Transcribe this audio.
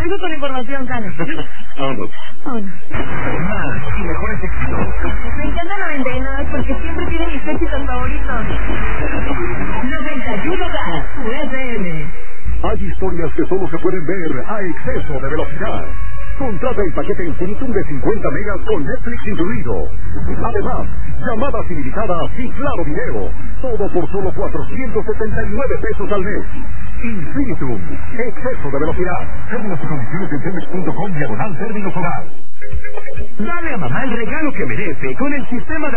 Vengo con información, Carlos. Vámonos. Más y mejores éxitos. Me encanta 99 porque siempre tiene mis éxitos favoritos. 91 Gas, USM. Hay historias que solo se pueden ver a exceso de velocidad. Contrata el paquete Infinitum de 50 megas con Netflix incluido. Además, llamadas ilimitadas y claro video. Todo por solo 479 pesos al mes. Infinitum, exceso de velocidad. Términos y condiciones en telmex.com/términos hogar. Dale a mamá el regalo que merece con el sistema de